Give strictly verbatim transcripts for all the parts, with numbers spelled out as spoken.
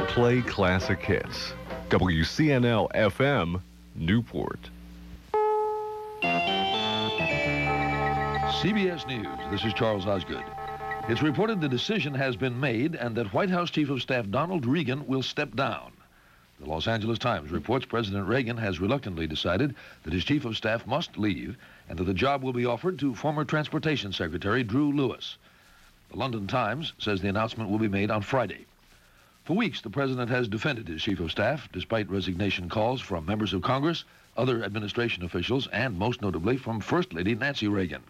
play classic hits. W C N L F M, Newport. C B S News, this is Charles Osgood. It's reported the decision has been made and that White House Chief of Staff Donald Regan will step down. The Los Angeles Times reports President Reagan has reluctantly decided that his Chief of Staff must leave and that the job will be offered to former Transportation Secretary Drew Lewis. The London Times says the announcement will be made on Friday. For weeks, the President has defended his Chief of Staff, despite resignation calls from members of Congress, other administration officials, and most notably from First Lady Nancy Reagan.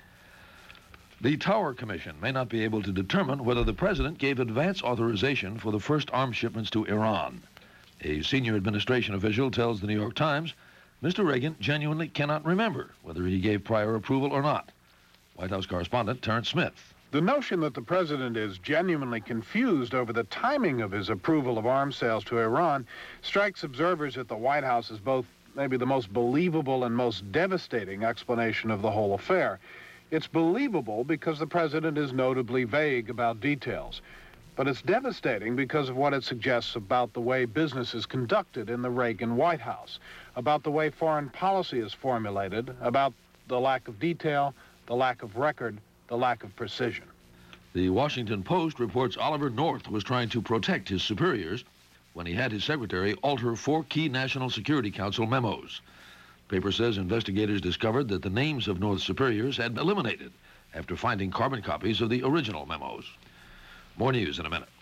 The Tower Commission may not be able to determine whether the President gave advance authorization for the first arms shipments to Iran. A senior administration official tells the New York Times Mister Reagan genuinely cannot remember whether he gave prior approval or not. White House correspondent Terrence Smith. The notion that the president is genuinely confused over the timing of his approval of arms sales to Iran strikes observers at the White House as both maybe the most believable and most devastating explanation of the whole affair. It's believable because the president is notably vague about details. But it's devastating because of what it suggests about the way business is conducted in the Reagan White House, about the way foreign policy is formulated, about the lack of detail, the lack of record, the lack of precision. The Washington Post reports Oliver North was trying to protect his superiors when he had his secretary alter four key National Security Council memos. The paper says investigators discovered that the names of North's superiors had been eliminated after finding carbon copies of the original memos. More news in a minute.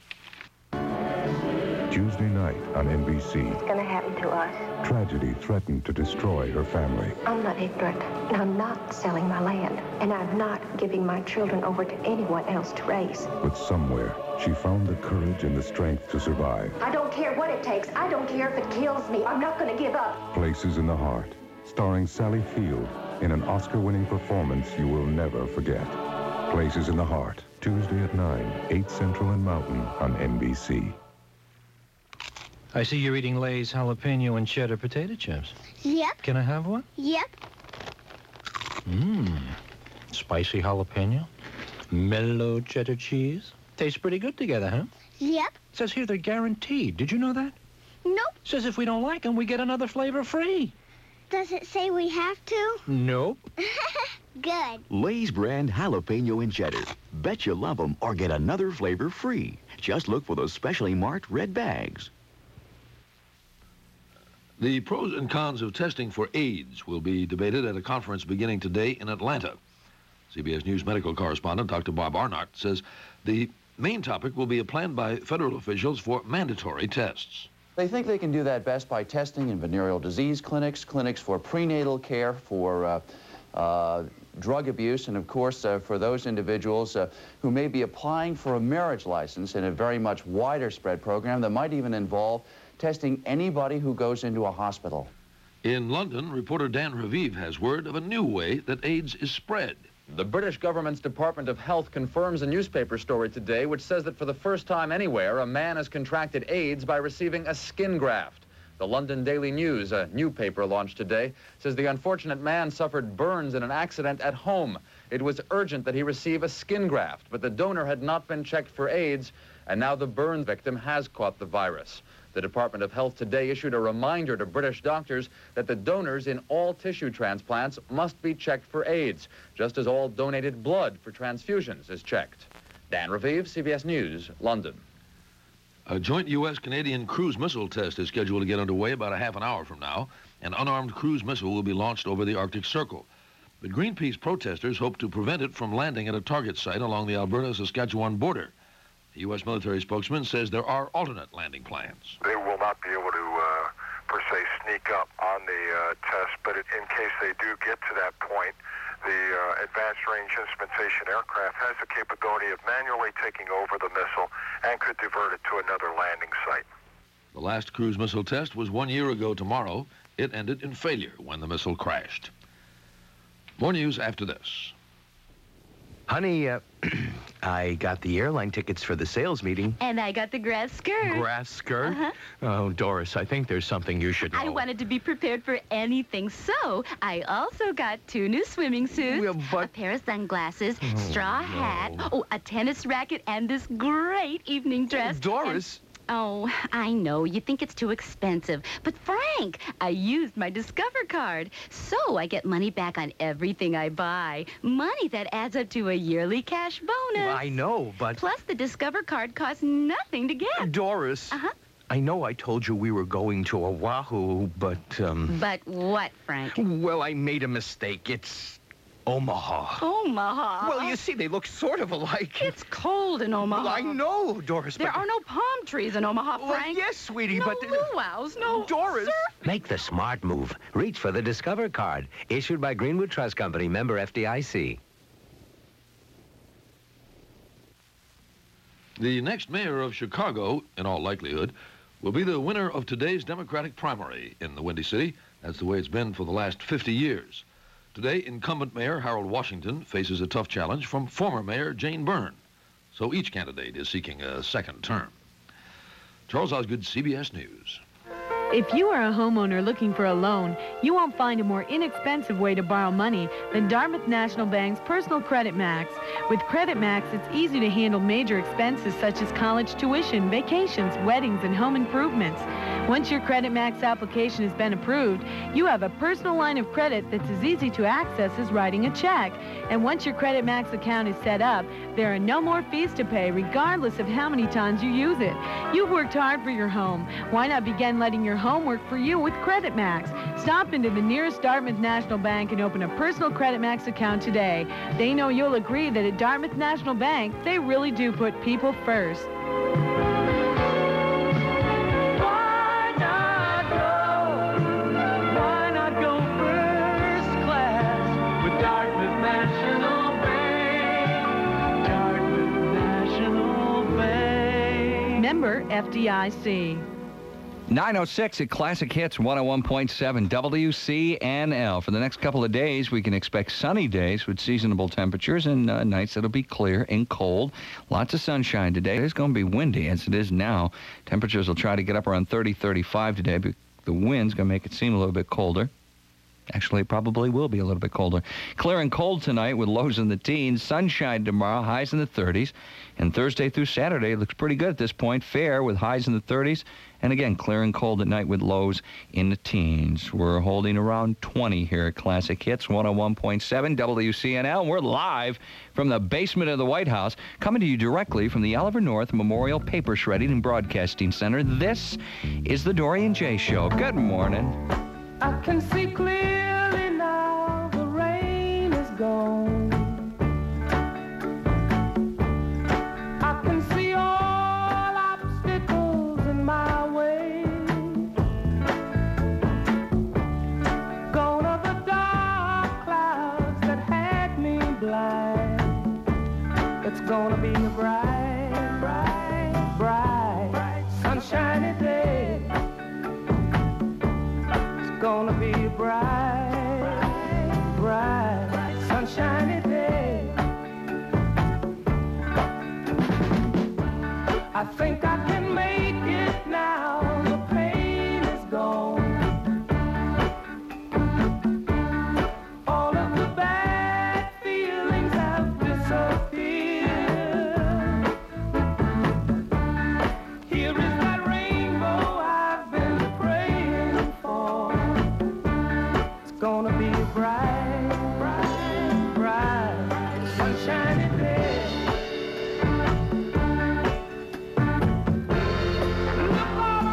Tuesday night on N B C. It's going to happen to us. Tragedy threatened to destroy her family. I'm not ignorant, and I'm not selling my land, and I'm not giving my children over to anyone else to raise. But somewhere, she found the courage and the strength to survive. I don't care what it takes. I don't care if it kills me. I'm not going to give up. Places in the Heart, starring Sally Field in an Oscar-winning performance you will never forget. Places in the Heart, Tuesday at nine, eight Central and Mountain on N B C. I see you're eating Lay's jalapeno and cheddar potato chips. Yep. Can I have one? Yep. Mmm. Spicy jalapeno, mellow cheddar cheese. Tastes pretty good together, huh? Yep. Says here they're guaranteed. Did you know that? Nope. Says if we don't like them, we get another flavor free. Does it say we have to? Nope. Good. Lay's brand jalapeno and cheddar. Bet you love them or get another flavor free. Just look for those specially marked red bags. The pros and cons of testing for AIDS will be debated at a conference beginning today in Atlanta. C B S News medical correspondent Doctor Bob Arnott says the main topic will be a plan by federal officials for mandatory tests. They think they can do that best by testing in venereal disease clinics, clinics for prenatal care, for uh, uh, drug abuse, and of course uh, for those individuals uh, who may be applying for a marriage license in a very much wider spread program that might even involve testing anybody who goes into a hospital. In London, reporter Dan Raviv has word of a new way that AIDS is spread. The British government's Department of Health confirms a newspaper story today which says that for the first time anywhere, a man has contracted AIDS by receiving a skin graft. The London Daily News, a new paper launched today, says the unfortunate man suffered burns in an accident at home. It was urgent that he receive a skin graft, but the donor had not been checked for AIDS, and now the burn victim has caught the virus. The Department of Health today issued a reminder to British doctors that the donors in all tissue transplants must be checked for AIDS, just as all donated blood for transfusions is checked. Dan Raviv, C B S News, London. A joint U S Canadian cruise missile test is scheduled to get underway about a half an hour from now. An unarmed cruise missile will be launched over the Arctic Circle. But Greenpeace protesters hope to prevent it from landing at a target site along the Alberta-Saskatchewan border. The U S military spokesman says there are alternate landing plans. They will not be able to, uh, per se, sneak up on the uh, test, but it, in case they do get to that point, the uh, Advanced Range Instrumentation aircraft has the capability of manually taking over the missile and could divert it to another landing site. The last cruise missile test was one year ago tomorrow. It ended in failure when the missile crashed. More news after this. Honey, uh, I got the airline tickets for the sales meeting. And I got the grass skirt. Grass skirt? Uh-huh. Oh, Doris, I think there's something you should know. I wanted to be prepared for anything, so I also got two new swimming suits, Well, but- a pair of sunglasses, Oh, straw no. hat, oh, a tennis racket, and this great evening dress. Doris... And Oh, I know. You think it's too expensive. But, Frank, I used my Discover card. So I get money back on everything I buy. Money that adds up to a yearly cash bonus. Well, I know, but... Plus, the Discover card costs nothing to get. Doris. Uh-huh. I know I told you we were going to Oahu, but, um... But what, Frank? Well, I made a mistake. It's Omaha. Omaha? Well, you see, they look sort of alike. It's cold in Omaha. Well, I know, Doris, There but... are no palm trees in Omaha, Well, Frank. yes, sweetie, no but... luau's, no Doris. surf. Make the smart move. Reach for the Discover card, issued by Greenwood Trust Company, member F D I C. The next mayor of Chicago, in all likelihood, will be the winner of today's Democratic primary in the Windy City. That's the way it's been for the last fifty years. Today, incumbent Mayor Harold Washington faces a tough challenge from former Mayor Jane Byrne. So each candidate is seeking a second term. Charles Osgood, C B S News. If you are a homeowner looking for a loan, you won't find a more inexpensive way to borrow money than Dartmouth National Bank's Personal Credit Max. With Credit Max, it's easy to handle major expenses such as college tuition, vacations, weddings, and home improvements. Once your Credit Max application has been approved, you have a personal line of credit that's as easy to access as writing a check. And once your Credit Max account is set up, there are no more fees to pay, regardless of how many times you use it. You've worked hard for your home. Why not begin letting your home work for you with Credit Max? Stop into the nearest Dartmouth National Bank and open a personal Credit Max account today. They know you'll agree that at Dartmouth National Bank, they really do put people first. Member F D I C. nine oh six at Classic Hits one oh one point seven W C N L. For the next couple of days, we can expect sunny days with seasonable temperatures and uh, nights that'll be clear and cold. Lots of sunshine today. It's going to be windy as it is now. Temperatures will try to get up around thirty, thirty-five today, but the wind's going to make it seem a little bit colder. Actually, it probably will be a little bit colder. Clear and cold tonight with lows in the teens. Sunshine tomorrow, highs in the thirties. And Thursday through Saturday looks pretty good at this point. Fair with highs in the thirties. And again, clear and cold at night with lows in the teens. We're holding around twenty here at Classic Hits one oh one point seven W C N L. We're live from the basement of the White House, coming to you directly from the Oliver North Memorial Paper Shredding and Broadcasting Center. This is the Dorian J. Show. Good morning. I can see clearly now, the rain is gone. I can see all obstacles in my way. Gone are the dark clouds that had me blind. It's gonna be a bright, bright, bright, sunshiny day. Gonna be a bright, bright, sunshiny day. I think I can make it now. The pain is gone. All of the bad feelings have disappeared. Here is that rainbow I've been praying for. Gonna be a bright, bright, bright, sunshiny day. Look all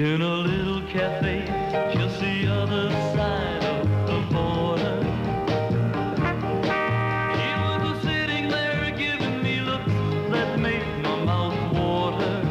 In a little cafe, just the other side of the border. She was sitting there giving me looks that made my mouth water.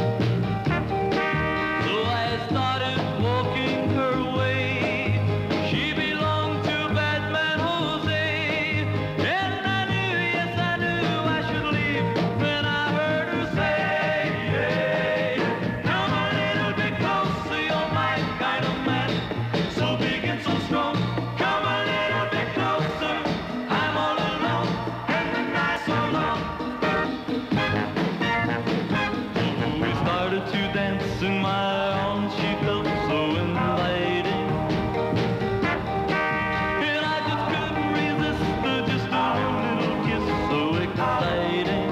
So I started walking her way. She belonged to Batman Jose. And I knew, yes I knew I should leave when I heard her say, hey, come a little bit closer, you're my kind of man. So big and so strong, come a little bit closer. I'm all alone and the night's so long. We started to dance in my arms, she felt so inviting. And I just couldn't resist her, just a little kiss so exciting.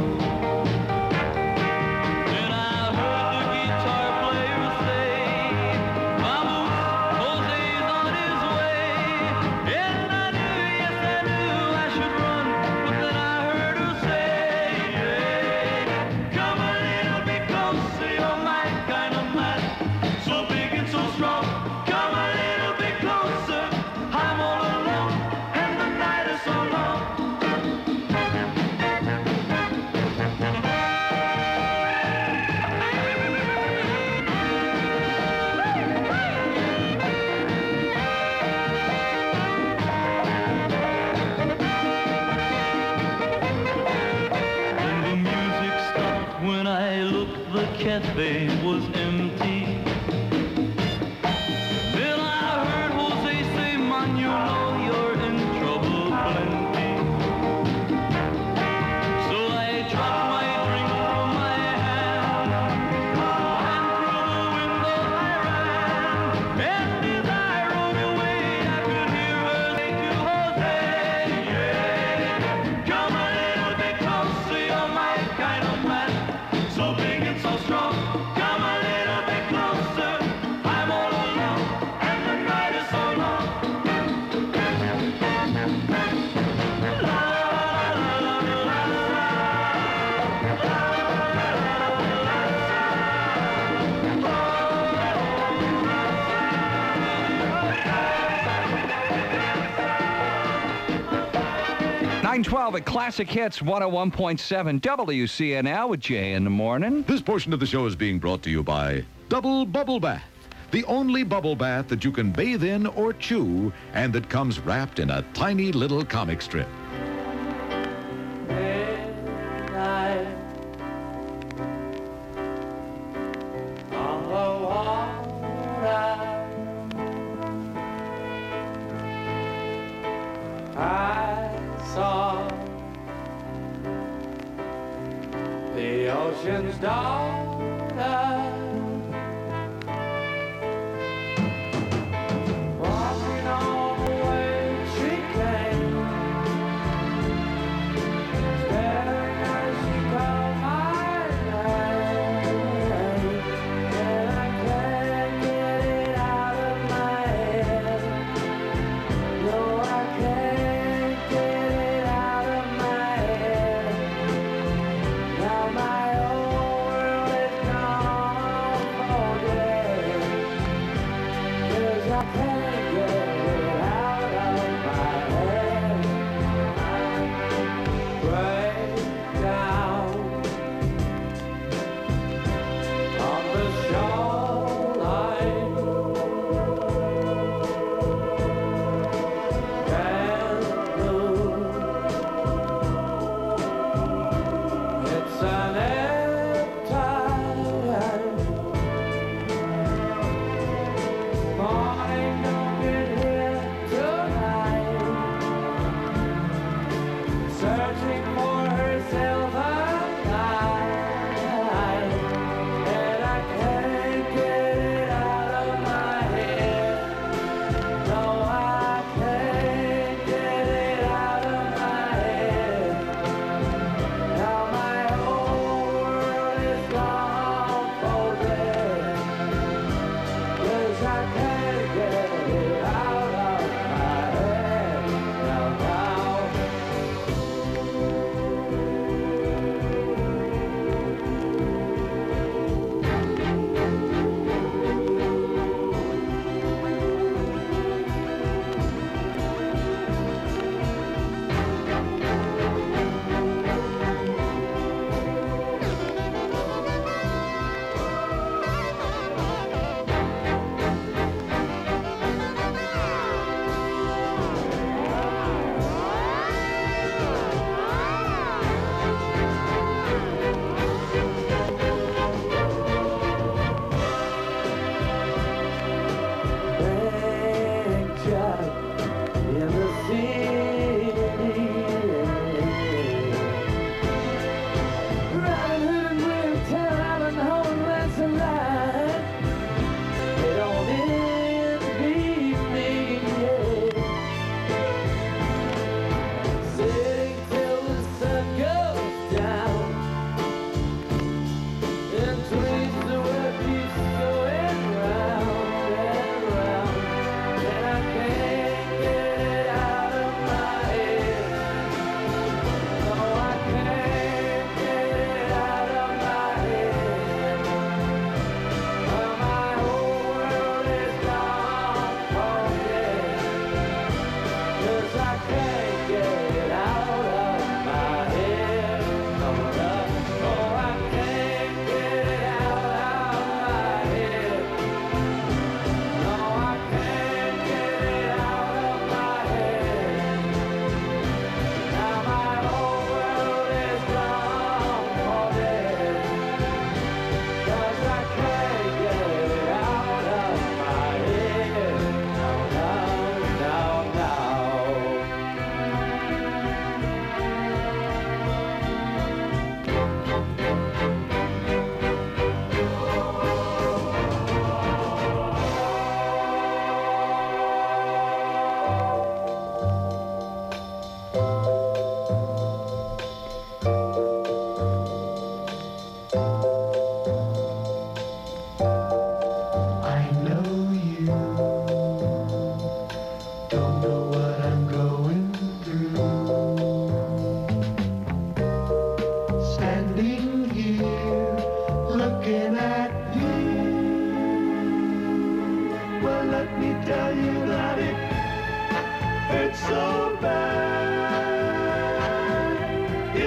Then I heard the guitar player say, vamos, Jose's on his way. And I knew, yes I knew I should run, but then I heard her say, hey, come a little bit closer, you're my kind of man. So big and so strong, come a little bit closer. I'm all alone and the night is so long. And the music stopped when I looked, the cafe was empty. Then I heard Jose say, man, you know you're in trouble plenty. So I dropped my drink from my hand, and through the window I ran. And as I rode away, I could hear her say to Jose, yeah, come a little bit closer, you're my kind of man. So big and so strong, come a little bit closer. I'm all alone and the night is so long. nine twelve at Classic Hits one oh one point seven W C N L with Jay in the morning. This portion of the show is being brought to you by Double Bubble Bath, the only bubble bath that you can bathe in or chew, and that comes wrapped in a tiny little comic strip. Midnight on the water, I saw the ocean's daughter walking on the way she came, staring as she called my name, and I can't get it out of my head. No, I can't get it out of my head. Now my whole world is gone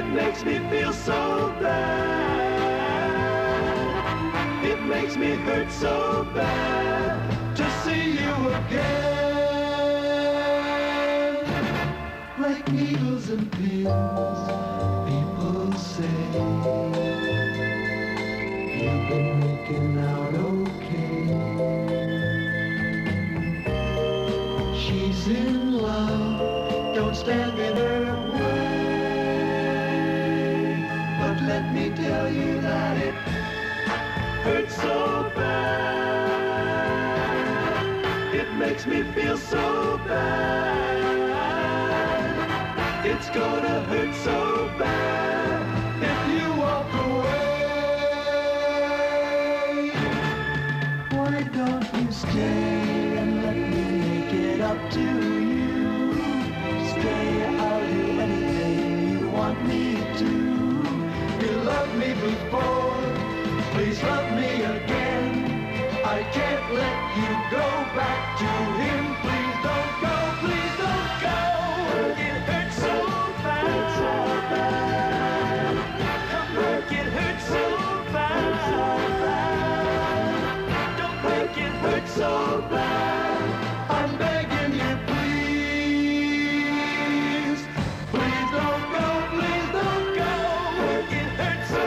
makes me feel so bad. It makes me hurt so bad to see you again. Like needles and pins, people say you've been making out okay. She's in love, don't stand in her way. But let me tell you that it hurts so bad. It makes me feel so bad. It's gonna hurt so bad if you walk away. Why don't you stay and let me make it up to you? Stay, I'll do anything you want me to. You loved me before, please love me again. I can't let you go back to him. Please don't go, please don't go. It hurts so bad. Don't make it hurt so bad. Don't make it hurt so bad. I'm begging you, please. Please don't go, please don't go. It hurts so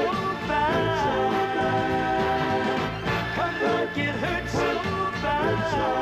bad. Come make it hurt so bad.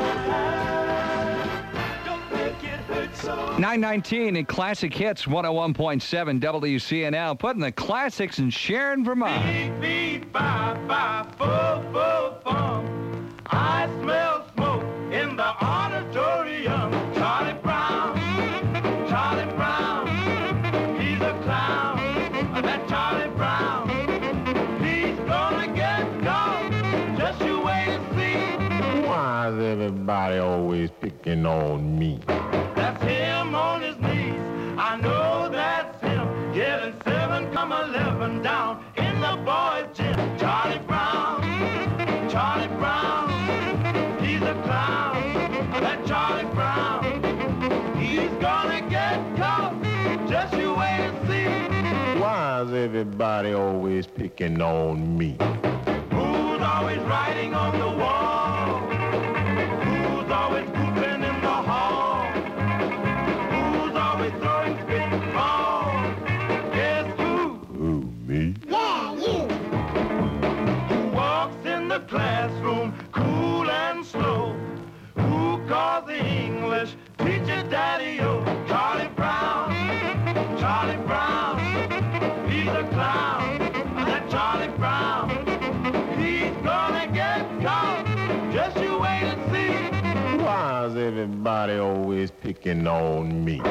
Don't make it hurt so bad. nine nineteen in Classic Hits one oh one point seven W C N L, putting the classics in Sharon, Vermont. Beep, beep, bye, bye, fo, fo, fum. I smell smoke in the auditorium. Charlie Brown, Charlie Brown, he's a clown. That Charlie Brown, he's gonna get caught. Just you wait and see. Why is everybody always picking on me? That's him on his knees. I know that's him. Getting seven come eleven down in the boys' gym. Charlie Brown, Charlie Brown, he's a clown. That Charlie Brown, he's gonna get caught. Just you wait and see. Why is everybody always picking on me? Who's always writing on the wall? Who's always pooping in the hall? Who's always throwing spitting balls? Guess who? Who, me? Yeah, you. Who walks in the classroom cool and slow? Who calls the English teacher Daddy-O? Charlie Brown, Charlie Brown, he's a clown. That Charlie Brown, he's gonna get caught. Just you wait and see. Why is everybody always picking on me?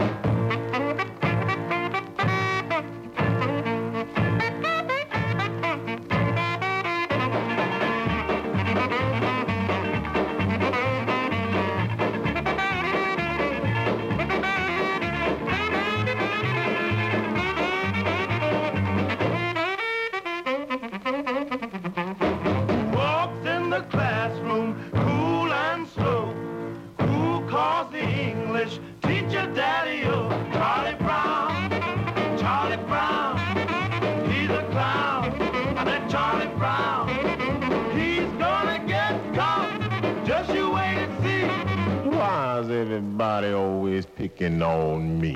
Walks in the classroom cool and slow. Who calls the English teacher Daddy-O? Charlie Brown, Charlie Brown, he's a clown. That Charlie Brown, he's gonna get caught. Just you wait and see. Why is everybody always picking on me?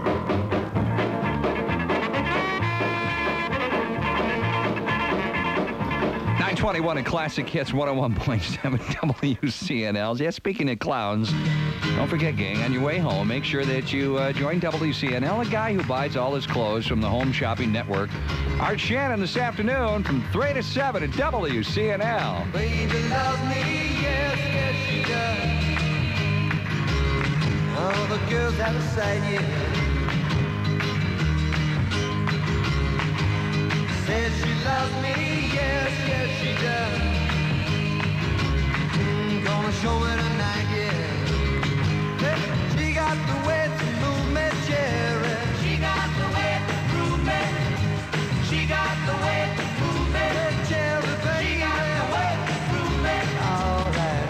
nine twenty-one in Classic Hits one oh one point seven W C N L. Yeah, speaking of clowns, don't forget, gang, on your way home, make sure that you uh, join W C N L, a guy who buys all his clothes from the Home Shopping Network. Art Shannon this afternoon from three to seven at W C N L. Baby loves me, yes, yes she does. All the girls have a side, yeah. Says she loves me, yes, yes she does. Mm, gonna show her tonight, yeah. Hey, she got the way to move me, Jerry. She got the way to prove me. She got the way to move me, Jerry, baby. She got the way to prove me. All right.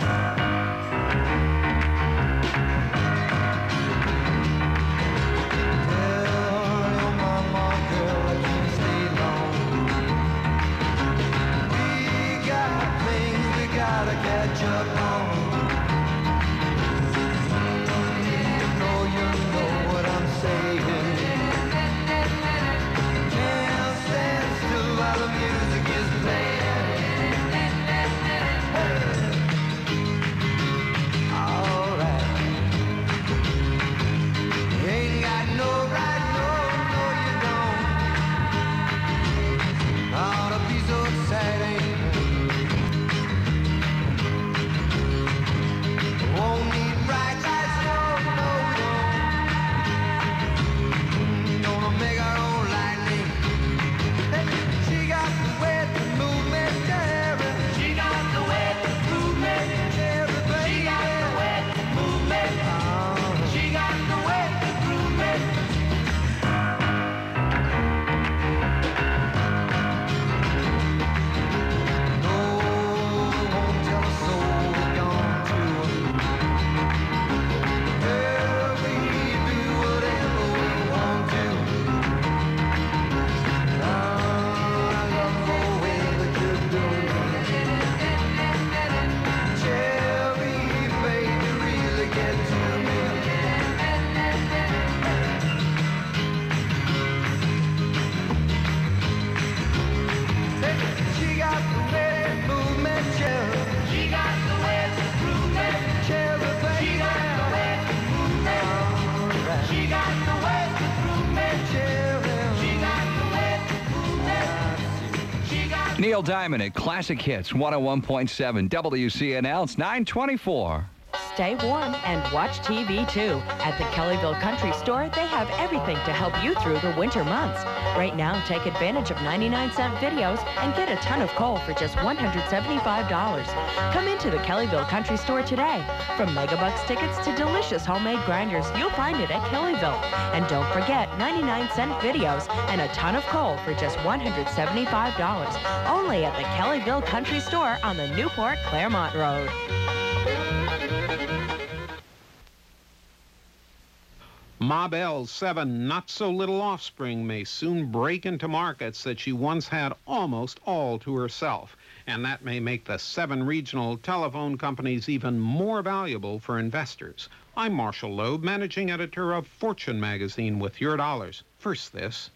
Tell your mama, girl, touch upon. You know, you know what I'm saying. Can't stand still while the music is playing. All right. You ain't got no right, no, no, you don't. Ought to be so exciting. Won't need bright lights, no, no, we don't. Gonna make our own lightning. She got the way to move me, Jerry. She got the way to move me, Jerry, baby. She got the way to move me. She got the way to move me. No, won't tell a soul we're gone to. Girl, we do whatever we want to. I love the way that you're doing. Cherry, baby, really get to me. She got the way to move me, Cherry. She got the way to move me, Cherry, baby. She got the way to move me. She got the way to move me, Cherry. She got the way to move me. She got Neil Diamond at Classic Hits one oh one point seven W C N L. It's nine twenty-four. Stay warm and watch T V too. At the Kellyville Country Store, they have everything to help you through the winter months. Right now, take advantage of ninety-nine cent videos and get a ton of coal for just one hundred seventy-five dollars. Come into the Kellyville Country Store today. From Megabucks tickets to delicious homemade grinders, you'll find it at Kellyville. And don't forget ninety-nine cent videos and a ton of coal for just one hundred seventy-five dollars. Only at the Kellyville Country Store on the Newport Claremont Road. Ma Bell's seven not-so-little offspring may soon break into markets that she once had almost all to herself, and that may make the seven regional telephone companies even more valuable for investors. I'm Marshall Loeb, managing editor of Fortune magazine, with your dollars. First this.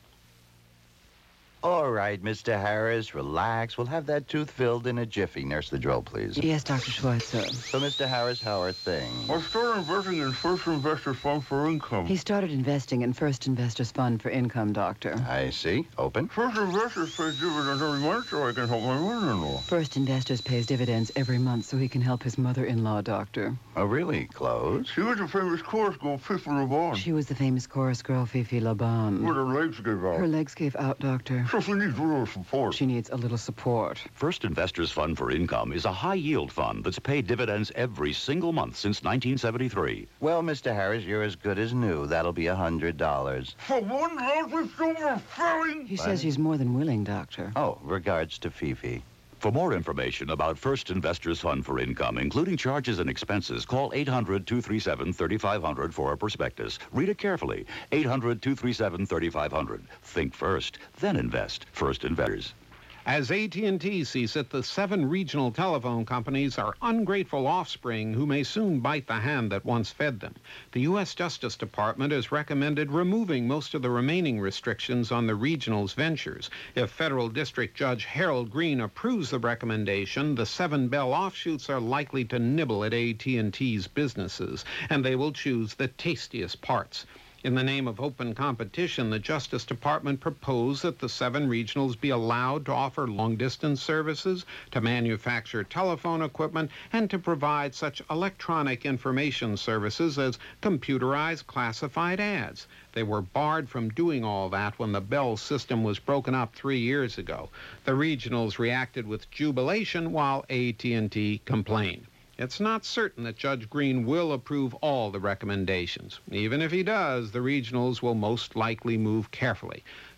All right, Mister Harris, relax. We'll have that tooth filled in a jiffy. Nurse the drill, please. Yes, Doctor Schweitzer. So, Mister Harris, how are things? I started investing in First Investors Fund for Income. He started investing in First Investors Fund for Income, Doctor. I see. Open. First Investors pays dividends every month so I can help my mother-in-law. First Investors pays dividends every month so he can help his mother-in-law, Doctor. Oh, really? Close? She was a famous chorus girl, Fifi LaBon. She was the famous chorus girl, Fifi LaBon. But her legs gave out. Her legs gave out, Doctor. So she needs a little support. She needs a little support. First Investors Fund for Income is a high-yield fund that's paid dividends every single month since nineteen seventy-three. Well, Mister Harris, you're as good as new. That'll be a hundred dollars. For one lousy silver filling? He says he's more than willing, Doctor. Oh, regards to Fifi. For more information about First Investors Fund for Income, including charges and expenses, call eight hundred, two three seven, three five zero zero for a prospectus. Read it carefully. eight hundred, two three seven, three five zero zero. Think first, then invest. First Investors. As A T and T sees it, the seven regional telephone companies are ungrateful offspring who may soon bite the hand that once fed them. The U S Justice Department has recommended removing most of the remaining restrictions on the regional's ventures. If Federal District Judge Harold Green approves the recommendation, the seven Bell offshoots are likely to nibble at A T and T's businesses, and they will choose the tastiest parts. In the name of open competition, the Justice Department proposed that the seven regionals be allowed to offer long-distance services, to manufacture telephone equipment, and to provide such electronic information services as computerized classified ads. They were barred from doing all that when the Bell system was broken up three years ago. The regionals reacted with jubilation while A T and T complained. It's not certain that Judge Green will approve all the recommendations. Even if he does, the regionals will most likely move carefully.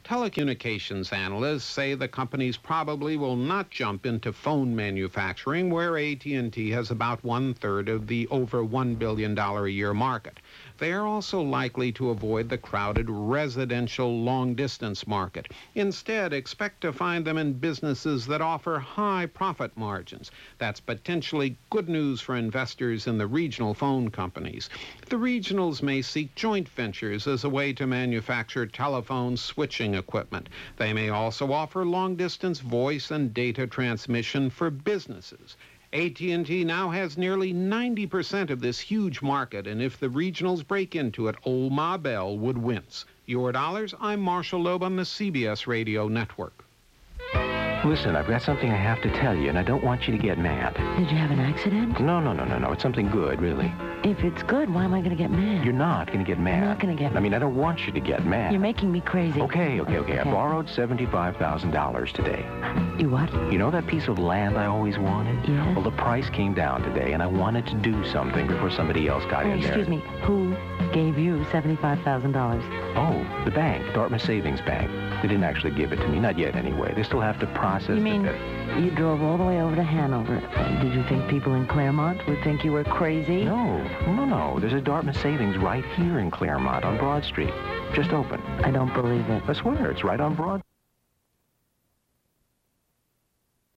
Telecommunications analysts say the companies probably will not jump into phone manufacturing, where A T and T has about one-third of the over one billion dollars a year market. They are also likely to avoid the crowded residential long-distance market. Instead, expect to find them in businesses that offer high profit margins. That's potentially good news for investors in the regional phone companies. The regionals may seek joint ventures as a way to manufacture telephone switching equipment. They may also offer long-distance voice and data transmission for businesses. A T and T now has nearly ninety percent of this huge market, and if the regionals break into it, old Ma Bell would wince. Your dollars, I'm Marshall Loeb on the C B S Radio Network. Listen, I've got something I have to tell you, and I don't want you to get mad. Did you have an accident? No, no, no, no, no. It's something good, really. If it's good, why am I going to get mad? You're not going to get mad. I'm not going to get I mean, I don't want you to get mad. You're making me crazy. Okay, okay, okay. I borrowed seventy-five thousand dollars today. You what? You know that piece of land I always wanted? Yes. Well, the price came down today, and I wanted to do something before somebody else got Oh, in there. excuse me. Who gave you seventy-five thousand dollars? Oh, the bank, Dartmouth Savings Bank. They didn't actually give it to me, not yet anyway. They still have to process You mean it. you drove all the way over to Hanover? Uh, did you think people in Claremont would think you were crazy? No, no, no. There's a Dartmouth Savings right here in Claremont on Broad Street. Just open. I don't believe it. I swear, it's right on Broad